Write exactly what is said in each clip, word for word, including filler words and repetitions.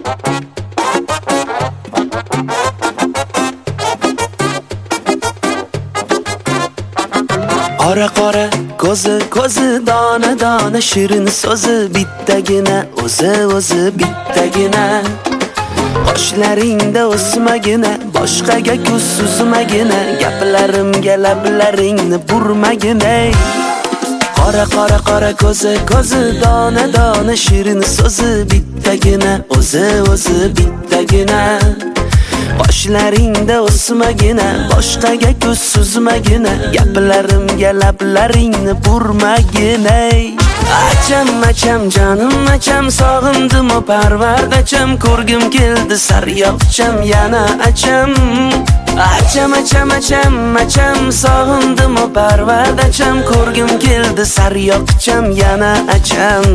Qora qora ko'zi ko'zi dona dona shirin so'zi bittagina o'zi o'zi bittagina qoshlaringda o'smagina boshqaga ko'z suzmagina gaplarimga lablaringni burmagina qora qora qora ko'zi ko'zi dona dona shirin so'zi bittagina o'zi o'zi bittagina qoshlaringda o'smagina boshqaga ko'z suzmagina gaplarimga lablaringni burmagina acham acham jonim acham sog'indim o parvardacham ko'rgim keldi saryoqcham yana acham acham acham acham acham sog'indim o parvardacham ko'rgim keldi saryoqcham yana acham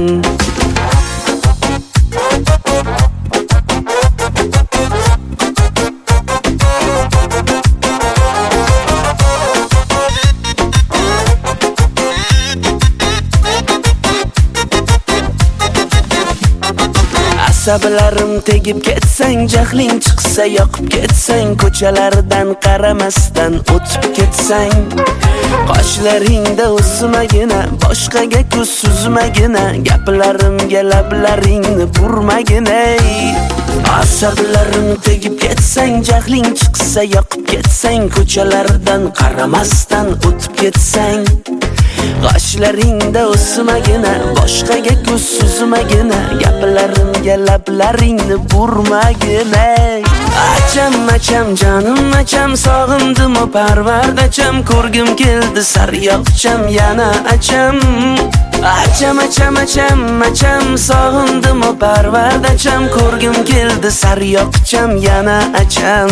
Sablarim tegib ketsang jahling chiqsa yoqib ketsang ko'chalardan qaramasdan o'tib ketsang qoshlaringda o'smagina boshqaga ko'z suzmagina gaplarimga lablaringni burmagina asablarim tegib ketsang jahling chiqsa yoqib ketsang ko'chalardan qaramasdan o'tib ketsang qoshlaringda o'smagina boshqaga ko'z suzmagina gaplarimga lablaringni burmagina acham acham jonim acham sog'indim o parvardacham ko'rgim keldi saryoqcham yana acham acham acham acham acham sog'indim o parvardacham ko'rgim keldi saryoqcham yana acham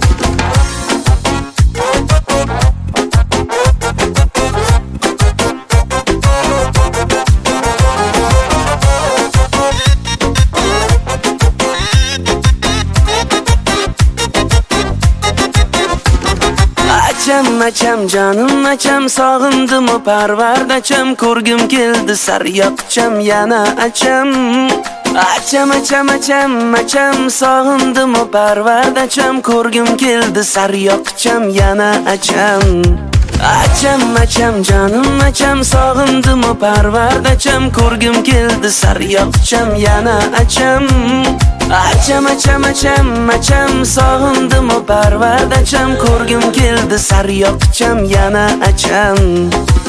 Acham acham jonim acham sog'indim o parvardacham ko'rgim keldi saryoqcham yana acham acham acham acham acham sog'indim o parvardacham ko'rgim keldi saryoqcham yana acham acham acham jonim acham sog'indim o parvardacham ko'rgim keldi saryoqcham yana acham acham acham acham acham sog'indim o parvardacham ko'rgim keldi saryoqcham yana acham